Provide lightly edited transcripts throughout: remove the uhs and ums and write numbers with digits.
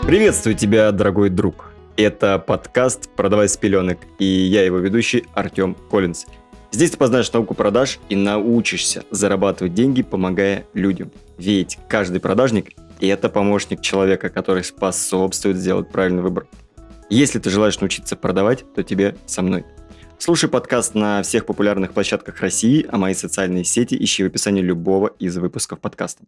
Приветствую тебя, дорогой друг. Это подкаст «Продавай с пеленок», и я его ведущий Артем Коллинз. Здесь ты познаешь науку продаж и научишься зарабатывать деньги, помогая людям. Ведь каждый продажник – это помощник человека, который способствует сделать правильный выбор. Если ты желаешь научиться продавать, то тебе со мной. Слушай подкаст на всех популярных площадках России, а мои социальные сети ищи в описании любого из выпусков подкаста.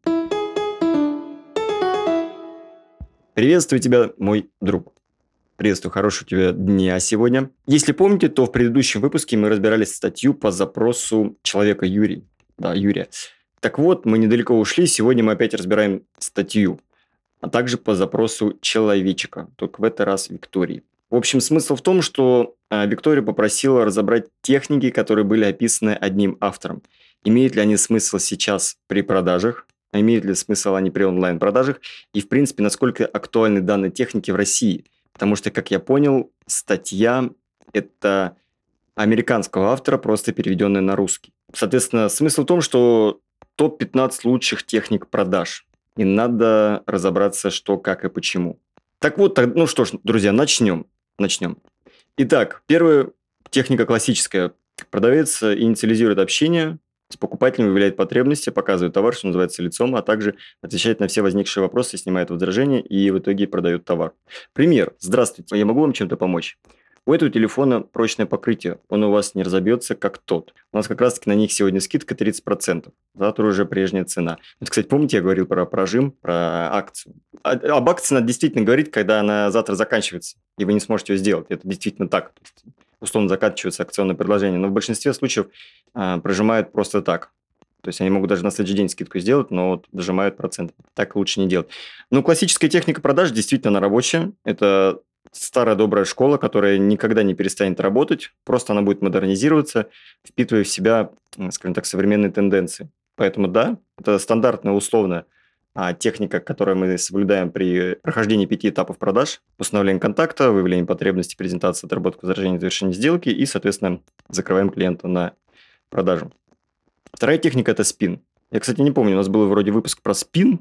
Приветствую тебя, мой друг. Приветствую, хорошего тебе дня сегодня. Если помните, то в предыдущем выпуске мы разбирали статью по запросу человека Юрия. Так вот, мы недалеко ушли, сегодня мы опять разбираем статью, а также по запросу человечка, только в этот раз Виктории. В общем, смысл в том, что Виктория попросила разобрать техники, которые были описаны одним автором. Имеют ли они смысл сейчас при продажах? Имеют ли смысл они при онлайн-продажах? И, в принципе, насколько актуальны данные техники в России? Потому что, как я понял, статья – это американского автора, просто переведенная на русский. Соответственно, смысл в том, что топ-15 лучших техник продаж. И надо разобраться, что, как и почему. Так вот, ну что ж, друзья, начнем. Итак, первая техника классическая. Продавец инициализирует общение с покупателем, выявляет потребности, показывает товар, что называется, лицом, а также отвечает на все возникшие вопросы, снимает возражения и в итоге продает товар. Пример. Здравствуйте, я могу вам чем-то помочь? У этого телефона прочное покрытие, он у вас не разобьется, как тот. У нас как раз-таки на них сегодня скидка 30%, завтра уже прежняя цена. Вот, кстати, помните, я говорил про прожим, про акцию? Об акции надо действительно говорить, когда она завтра заканчивается, и вы не сможете ее сделать. Это действительно так. Условно заканчивается акционное предложение, но в большинстве случаев прожимают просто так. То есть они могут даже на следующий день скидку сделать, но вот дожимают процент. Так лучше не делать. Ну, классическая техника продаж действительно она рабочая. Это старая добрая школа, которая никогда не перестанет работать. Просто она будет модернизироваться, впитывая в себя, скажем так, современные тенденции. Поэтому да, это стандартная условная техника, которую мы соблюдаем при прохождении 5 этапов продаж: установление контакта, выявление потребностей, презентация, отработка возражений, завершение сделки и, соответственно, закрываем клиента на продажу. Вторая техника – это спин. Я, кстати, не помню, у нас был вроде выпуск про спин,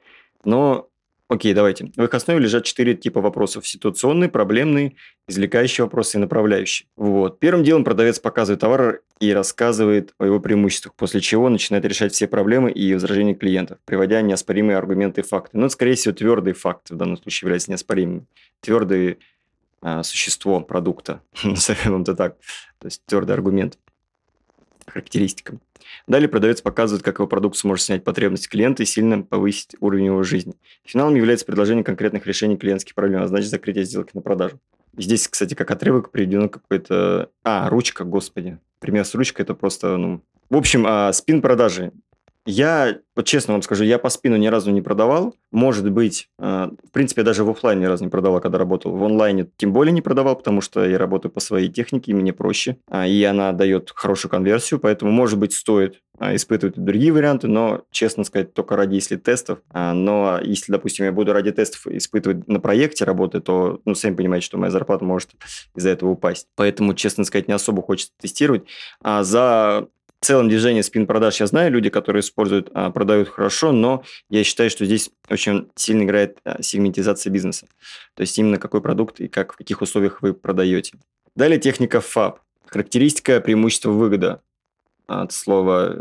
но окей, давайте. В их основе лежат 4 типа вопросов: ситуационный, проблемный, извлекающий вопросы и направляющий. Вот. Первым делом продавец показывает товар и рассказывает о его преимуществах, после чего начинает решать все проблемы и возражения клиентов, приводя неоспоримые аргументы и факты. Но, скорее всего, твердые факты в данном случае являются неоспоримыми. Твердое существо продукта, назовем это так. То есть твердый аргумент, характеристика. Далее продавец показывает, как его продукт сможет снять потребности клиента и сильно повысить уровень его жизни. Финалом является предложение конкретных решений клиентских проблем, а значит закрытие сделки на продажу. И здесь, кстати, как отрывок приведено какой-то... ручка, господи. Пример с ручкой – это просто, В общем, спин продажи. Я, вот честно вам скажу, я по спину ни разу не продавал. Может быть, в принципе, я даже в офлайне ни разу не продавал, когда работал. В онлайне тем более не продавал, потому что я работаю по своей технике, и мне проще. И она дает хорошую конверсию, поэтому, может быть, стоит испытывать и другие варианты, но, честно сказать, только ради если тестов. Но если, допустим, я буду ради тестов испытывать на проекте работы, то, сами понимаете, что моя зарплата может из-за этого упасть. Поэтому, честно сказать, не особо хочется тестировать. За в целом движение спин-продаж я знаю, люди, которые используют, продают хорошо, но я считаю, что здесь очень сильно играет сегментизация бизнеса. То есть именно какой продукт и в каких условиях вы продаете. Далее техника ФАБ. Характеристика, преимущество, выгода. От слова,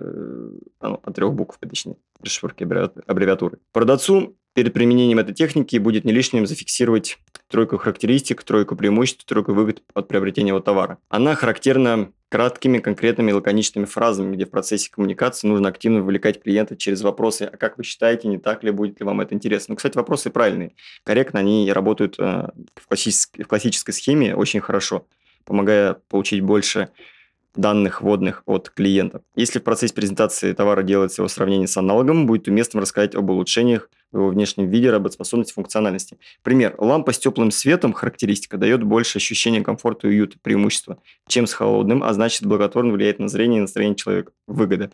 от 3 букв, точнее, расшифровки аббревиатуры. Продавцу перед применением этой техники будет не лишним зафиксировать 3 характеристик, 3 преимуществ, 3 выгод от приобретения его товара. Она характерна краткими, конкретными, лаконичными фразами, где в процессе коммуникации нужно активно вовлекать клиента через вопросы: а как вы считаете, не так ли, будет ли вам это интересно? Кстати, вопросы правильные, корректно, они работают в классической схеме очень хорошо, помогая получить больше данных вводных от клиента. Если в процессе презентации товара делается его сравнение с аналогом, будет уместно рассказать об улучшениях в его внешнем виде, работоспособности, функциональности. Пример. Лампа с теплым светом, характеристика, дает больше ощущения комфорта и уюта, преимущества, чем с холодным, а значит благотворно влияет на зрение и настроение человека. Выгода.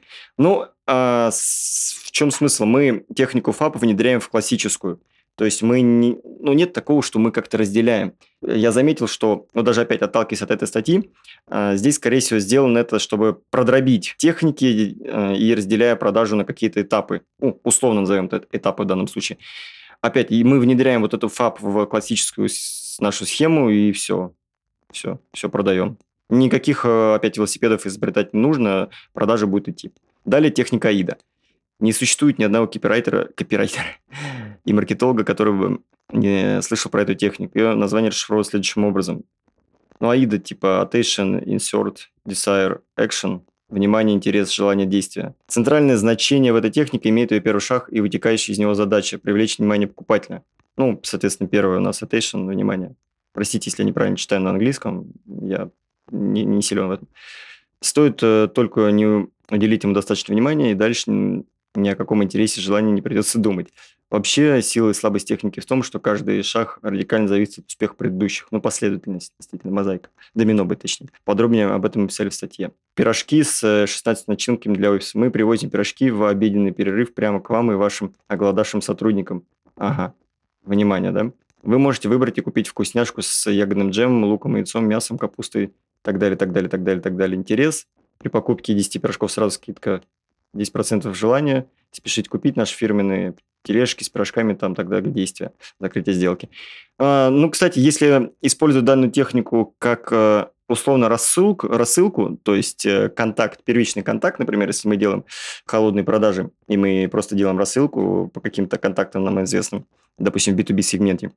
В чем смысл? Мы технику ФАП внедряем в классическую. То есть мы нет такого, что мы как-то разделяем. Я заметил, что, даже опять отталкиваясь от этой статьи, здесь, скорее всего, сделано это, чтобы продробить техники и разделяя продажу на какие-то этапы. Условно назовем это этапы в данном случае. Опять, и мы внедряем вот эту ФАП в классическую нашу схему, и все. Все продаем. Никаких опять велосипедов изобретать не нужно, продажа будет идти. Далее техника АИДа. Не существует ни одного копирайтера и маркетолога, который бы не слышал про эту технику. Ее название расшифровывается следующим образом. Ну, АИДа типа Attention, Insert, Desire, Action. Внимание, интерес, желание, действия. Центральное значение в этой технике имеет ее первый шаг и вытекающая из него задача – привлечь внимание покупателя. Ну, соответственно, первое у нас Attention, внимание. Простите, если я неправильно читаю на английском, я не силен в этом. Стоит только не уделить ему достаточно внимания, и дальше ни о каком интересе, желании не придется думать. Вообще, сила и слабость техники в том, что каждый шаг радикально зависит от успеха предыдущих. Ну, последовательность, действительно, мозаика. Домино бы, точнее. Подробнее об этом мы писали в статье. Пирожки с 16 начинками для офиса. Мы привозим пирожки в обеденный перерыв прямо к вам и вашим оголодавшим сотрудникам. Ага. Внимание, да? Вы можете выбрать и купить вкусняшку с ягодным джемом, луком, яйцом, мясом, капустой, так далее, так далее, так далее, так далее. Интерес. При покупке 10 пирожков сразу скидка 10% желания. Спешить купить наши фирменные тележки с пирожками, там, так далее, действия, закрытие сделки. Ну, кстати, если использовать данную технику как условно рассылку, то есть контакт, первичный контакт, например, если мы делаем холодные продажи, и мы просто делаем рассылку по каким-то контактам нам известным, допустим, в B2B-сегменте,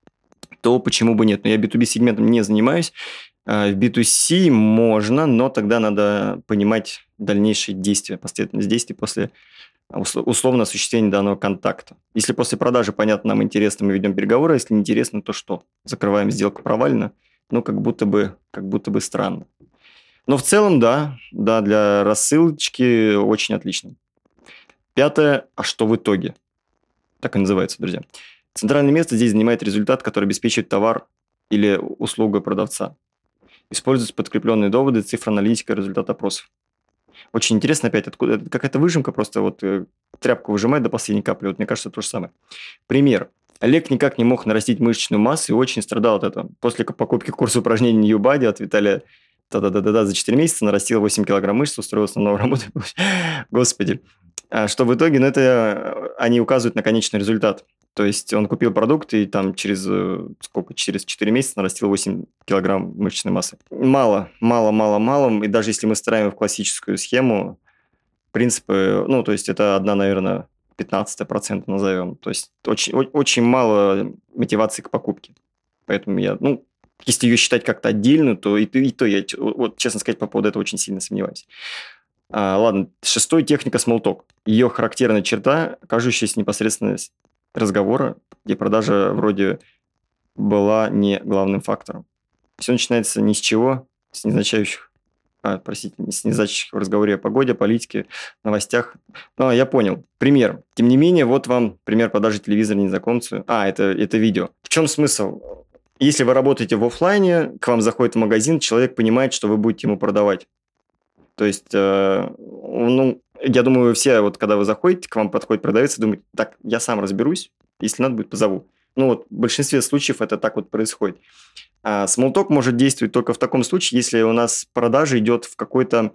то почему бы нет? Но я B2B-сегментом не занимаюсь. В B2C можно, но тогда надо понимать дальнейшие действия, последовательность действий после условно осуществления данного контакта. Если после продажи, понятно, нам интересно, мы ведем переговоры, если не интересно, то что? Закрываем сделку провально? Ну, как будто бы странно. Но в целом, да, для рассылочки очень отлично. Пятое, а что в итоге? Так и называется, друзья. Центральное место здесь занимает результат, который обеспечивает товар или услуга продавца. Используются подкрепленные доводы, цифра, аналитика, результат опросов. Очень интересно опять, откуда какая-то выжимка, просто вот тряпку выжимает до последней капли. Вот мне кажется, то же самое. Пример. Олег никак не мог нарастить мышечную массу и очень страдал от этого. После покупки курса упражнений New Body от Виталия за 4 месяца нарастил 8 килограмм мышц, устроился на новую работу. Господи. А что в итоге? Ну, это они указывают на конечный результат. То есть он купил продукт и там через 4 месяца нарастил 8 килограмм мышечной массы. Мало. И даже если мы строим в классическую схему, принципы, ну, то есть это одна, наверное, 15% назовем. То есть очень мало мотивации к покупке. Поэтому если ее считать как-то отдельно, то и то я, вот, честно сказать, по поводу этого очень сильно сомневаюсь. Ладно, шестой техника small talk. Ее характерная черта, кажущаяся непосредственно разговора, где продажа вроде была не главным фактором. Все начинается ни с чего, с незначащих в разговоре о погоде, о политике, новостях. Я понял. Пример. Тем не менее, вот вам пример продажи телевизора незнакомцу. Это видео. В чем смысл? Если вы работаете в офлайне, к вам заходит в магазин, человек понимает, что вы будете ему продавать. То есть, я думаю, все, вот когда вы заходите, к вам подходит продавец и думает, так, я сам разберусь, если надо будет, позову. В большинстве случаев это так вот происходит. Smalltalk может действовать только в таком случае, если у нас продажа идет в какой-то,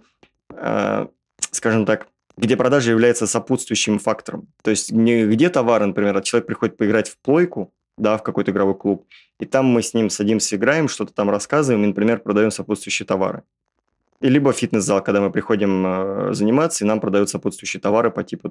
скажем так, где продажа является сопутствующим фактором. То есть, не где товар, например, человек приходит поиграть в плойку, да, в какой-то игровой клуб, и там мы с ним садимся, играем, что-то там рассказываем, и, например, продаем сопутствующие товары. И либо фитнес-зал, когда мы приходим заниматься, и нам продают сопутствующие товары по типу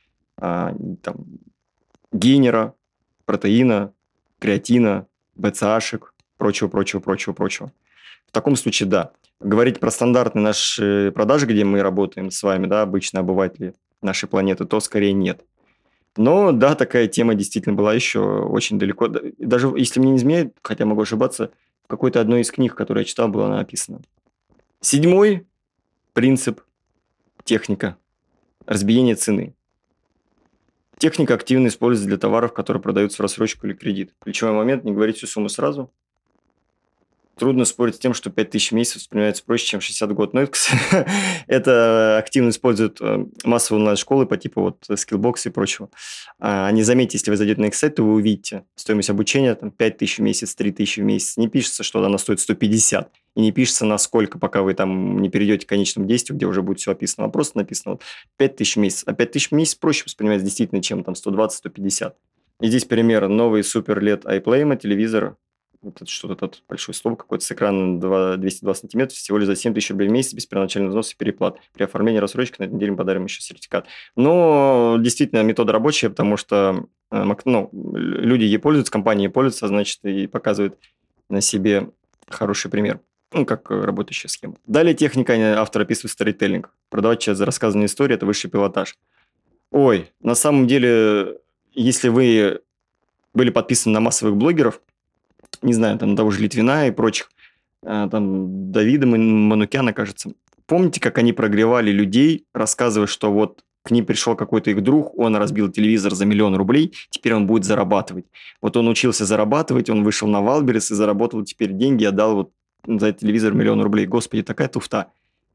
гейнера, протеина, креатина, БЦАшек, прочего. В таком случае, да. Говорить про стандартные наши продажи, где мы работаем с вами, да, обычные обыватели нашей планеты, то скорее нет. Но, да, такая тема действительно была еще очень далеко. Даже если мне не изменяет, хотя могу ошибаться, в какой-то одной из книг, которую я читал, было написано. 7 принцип, техника, разбиение цены. Техника активно используется для товаров, которые продаются в рассрочку или кредит. Ключевой момент – не говорить всю сумму сразу. Трудно спорить с тем, что 5000 в месяц воспринимается проще, чем 60 в год. Но это активно используют массовые онлайн-школы по типу Skillbox и прочего. Не заметьте, если вы зайдете на их сайт, то вы увидите стоимость обучения 5000 в месяц, 3000 в месяц. Не пишется, что она стоит 150. И не пишется на сколько, пока вы там не перейдете к конечному действию, где уже будет все описано. А просто написано 5000 в месяц. А 5000 в месяц проще воспринимается действительно, чем 120-150. И здесь пример. Новый Super LED iPlay телевизор. Вот это что-то тут большой стол какой-то с экраном 202 сантиметра, всего лишь за 7 тысяч рублей в месяц без первоначального взноса и переплат. При оформлении рассрочки на этой неделе мы подарим еще сертификат. Но действительно метода рабочая, потому что люди ей пользуются, компании ей пользуются, значит, и показывают на себе хороший пример. Ну, как работающая схема. Далее техника автор описывает сторителлинг. Продавать через рассказанные истории – это высший пилотаж. Ой, на самом деле, если вы были подписаны на массовых блогеров, не знаю, там того же Литвина и прочих, там Давида Манукяна, кажется. Помните, как они прогревали людей, рассказывая, что вот к ним пришел какой-то их друг, он разбил телевизор за 1 000 000 рублей, теперь он будет зарабатывать. Вот он учился зарабатывать, он вышел на Валберес и заработал теперь деньги, отдал вот за телевизор 1 000 000 рублей. Господи, такая туфта.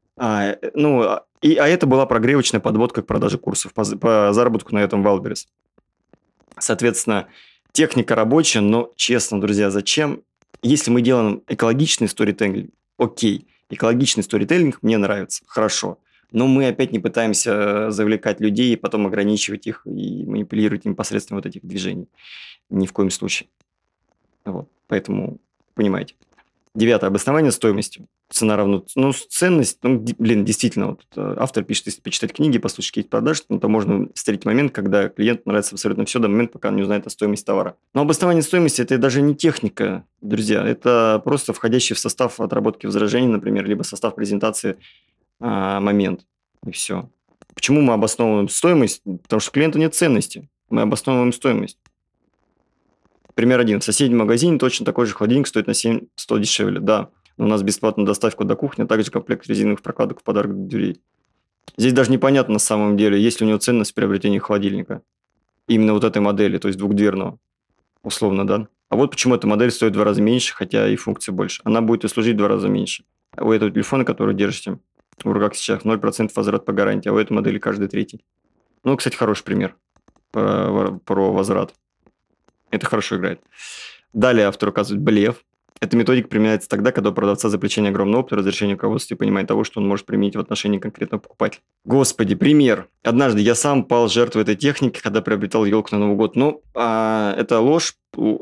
А это была прогревочная подводка к продаже курсов по заработку на этом Валберес. Соответственно, техника рабочая, но честно, друзья, зачем? Если мы делаем экологичный сторителлинг, окей, экологичный сторителлинг мне нравится, хорошо. Но мы опять не пытаемся завлекать людей и потом ограничивать их и манипулировать им посредством вот этих движений. Ни в коем случае. Вот. Поэтому, понимаете. 9. Обоснование стоимостью. Цена равна... ценность... действительно, вот, автор пишет, если почитать книги, послушать какие-то продажи, то можно встретить момент, когда клиенту нравится абсолютно все до момента, пока он не узнает о стоимости товара. Но обоснование стоимости – это даже не техника, друзья. Это просто входящий в состав отработки возражений, например, либо состав презентации момент. И все. Почему мы обосновываем стоимость? Потому что у клиента нет ценности. Мы обосновываем стоимость. Пример 1. В соседнем магазине точно такой же холодильник стоит на 700 дешевле. Да, но у нас бесплатная доставка до кухни, а также комплект резиновых прокладок в подарок для дверей. Здесь даже непонятно на самом деле, есть ли у него ценность приобретения холодильника. Именно вот этой модели, то есть двухдверного. Условно, да. А вот почему эта модель стоит в 2 раза меньше, хотя и функций больше. Она будет и служить в 2 раза меньше. А у этого телефона, который держите в руках сейчас, 0% возврат по гарантии, а у этой модели каждый третий. Ну, кстати, хороший пример про возврат. Это хорошо играет. Далее автор указывает блеф. Эта методика применяется тогда, когда у продавца за плечами огромного опыта, разрешение руководства и понимание того, что он может применить в отношении конкретного покупателя. Господи, пример. Однажды я сам пал жертвой этой техники, когда приобретал елку на Новый год. Это ложь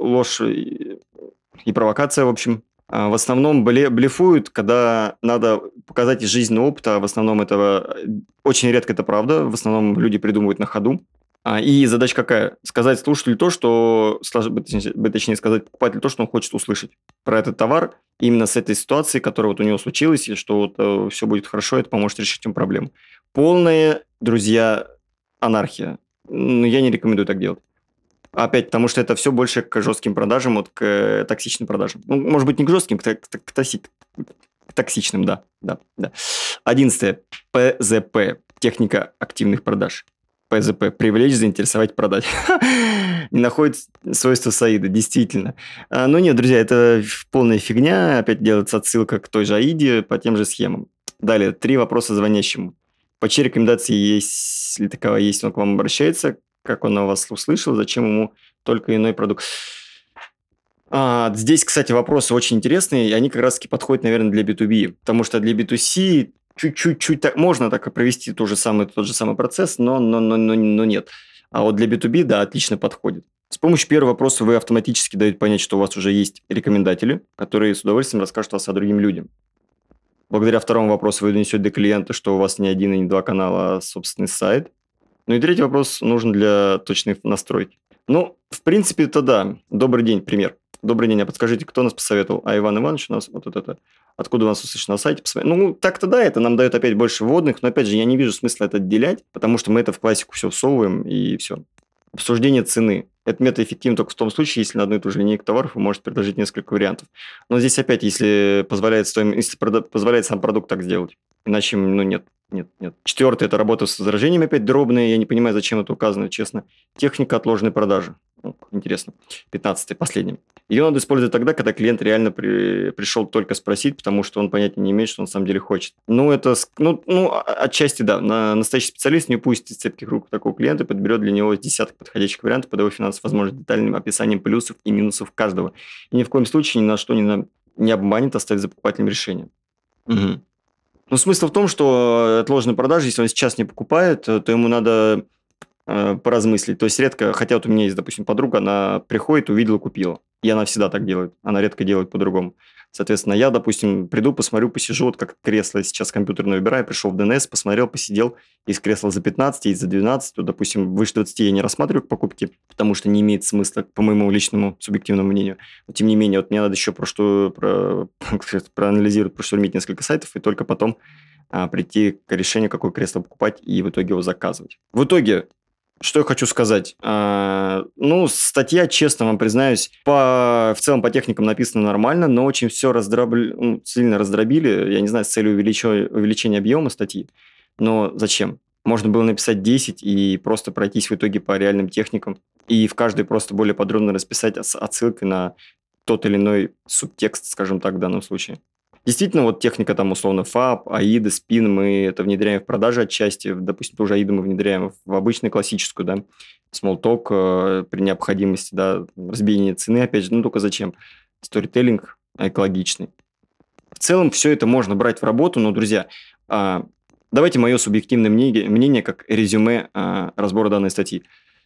и провокация, в общем. В основном блефуют, когда надо показать из жизненного опыта. В основном это очень редко это правда. В основном люди придумывают на ходу. И задача какая? Сказать слушателю то, что... Точнее, сказать покупателю то, что он хочет услышать про этот товар, именно с этой ситуации, которая вот у него случилась, и что вот все будет хорошо, это поможет решить ему проблему. Полная, друзья, анархия. Я не рекомендую так делать. Опять, потому что это все больше к жестким продажам, вот к токсичным продажам. Может быть, не к жестким, к токсичным, да. 11. ПЗП. Техника активных продаж. ПЗП. Привлечь, заинтересовать, продать. Не находит свойства Саида, действительно. Но нет, друзья, это полная фигня. Опять делается отсылка к той же Аиде по тем же схемам. Далее, 3 вопроса звонящему. По чьей рекомендации, если таковая есть, он к вам обращается? Как он о вас услышал? Зачем ему только иной продукт? Здесь, кстати, вопросы очень интересные, и они как раз-таки подходят, наверное, для B2B. Потому что для B2C чуть-чуть так, можно так и провести тот же самый процесс, но нет. А вот для B2B, да, отлично подходит. С помощью первого вопроса вы автоматически даете понять, что у вас уже есть рекомендатели, которые с удовольствием расскажут вас о другим людям. Благодаря второму вопросу вы донесете до клиента, что у вас не один и не 2 канала, а собственный сайт. Ну и третий вопрос нужен для точной настройки. В принципе, это да. Добрый день, пример. Добрый день, а подскажите, кто нас посоветовал? Иван Иванович у нас вот это. Откуда у нас услышать на сайте? Так-то да, это нам дает опять больше вводных, но опять же, я не вижу смысла это отделять, потому что мы это в классику все всовываем и все. Обсуждение цены. Это метод эффективен только в том случае, если на одну и ту же линейку товаров вы можете предложить несколько вариантов. Но здесь опять, если позволяет сам продукт так сделать. Иначе, нет. 4. Это работа с возражениями, опять дробные. Я не понимаю, зачем это указано, честно. Техника отложенной продажи. Интересно. 15. Последний. Ее надо использовать тогда, когда клиент реально пришел только спросить, потому что он понятия не имеет, что он на самом деле хочет. Отчасти да. Настоящий специалист не упустит из цепких рук такого клиента, подберет для него десяток подходящих вариантов под его финансовых возможностей, детальным описанием плюсов и минусов каждого. И ни в коем случае ни на что не обманет, оставив за покупателем решение. Угу. Смысл в том, что отложенные продажи, если он сейчас не покупает, то ему надо поразмыслить. То есть редко, хотя вот у меня есть, допустим, подруга, она приходит, увидела, купила. И она всегда так делает. Она редко делает по-другому. Соответственно, я, допустим, приду, посмотрю, посижу, вот как кресло сейчас компьютерное выбираю, пришел в DNS, посмотрел, посидел, есть кресло за 15, есть за 12, то, допустим, выше 20 я не рассматриваю к покупке, потому что не имеет смысла, по моему личному субъективному мнению. Но, тем не менее, вот мне надо еще проанализировать, проштурмить несколько сайтов, и только потом прийти к решению, какое кресло покупать, и в итоге его заказывать. В итоге, что я хочу сказать? Статья, честно вам признаюсь, в целом по техникам написано нормально, но очень все сильно раздробили, я не знаю, с целью увеличения объема статьи. Но зачем? Можно было написать 10 и просто пройтись в итоге по реальным техникам, и в каждой просто более подробно расписать отсылкой на тот или иной субтекст, скажем так, в данном случае. Действительно, вот техника там условно FAB, AIDA, SPIN, мы это внедряем в продаже отчасти. Допустим, ту же AIDA мы внедряем в обычную классическую, да, small talk при необходимости, да, разбиение цены, опять же, только зачем? Сторителлинг экологичный. В целом, все это можно брать в работу, но, друзья, давайте мое субъективное мнение как резюме разбора данной статьи.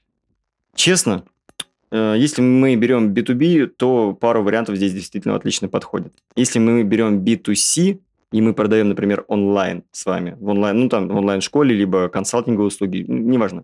Честно, если мы берем B2B, то пару вариантов здесь действительно отлично подходит. Если мы берем B2C, и мы продаем, например, онлайн с вами, в онлайн-школе, либо консалтинговые услуги, неважно,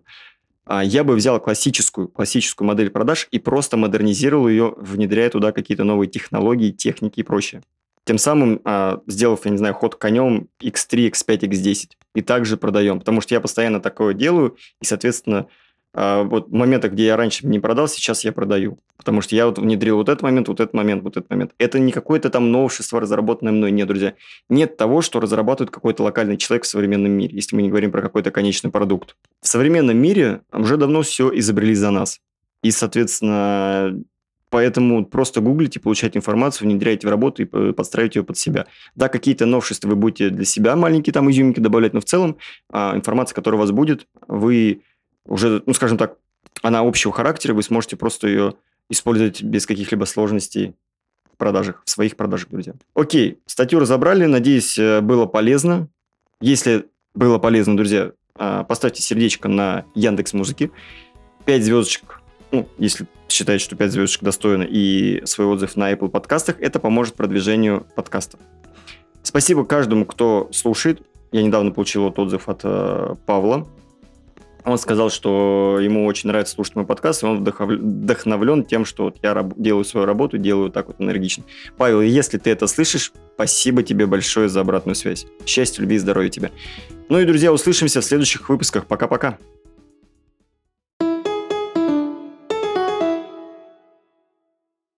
я бы взял классическую модель продаж и просто модернизировал ее, внедряя туда какие-то новые технологии, техники и прочее. Тем самым сделав, я не знаю, ход конем X3, X5, X10. И также продаем. Потому что я постоянно такое делаю, и, соответственно, вот в моментах, где я раньше не продал, сейчас я продаю. Потому что я вот внедрил вот этот момент, вот этот момент, вот этот момент. Это не какое-то там новшество, разработанное мной. Нет, друзья. Нет того, что разрабатывает какой-то локальный человек в современном мире, если мы не говорим про какой-то конечный продукт. В современном мире уже давно все изобрели за нас. И, соответственно, поэтому просто гуглите, получайте информацию, внедряйте в работу и подстраивайте ее под себя. Да, какие-то новшества вы будете для себя маленькие там изюминки добавлять, но в целом информация, которая у вас будет, вы уже, скажем так, она общего характера, вы сможете просто ее использовать без каких-либо сложностей в своих продажах, друзья. Окей, статью разобрали, надеюсь, было полезно. Если было полезно, друзья, поставьте сердечко на Яндекс.Музыке, 5 звездочек, если считаете, что 5 звездочек достойно, и свой отзыв на Apple подкастах, это поможет продвижению подкастов. Спасибо каждому, кто слушает. Я недавно получил отзыв от Павла. Он сказал, что ему очень нравится слушать мой подкаст, и он вдохновлен тем, что я делаю свою работу, делаю так вот энергично. Павел, если ты это слышишь, спасибо тебе большое за обратную связь. Счастья, любви и здоровья тебе. И, друзья, услышимся в следующих выпусках. Пока-пока.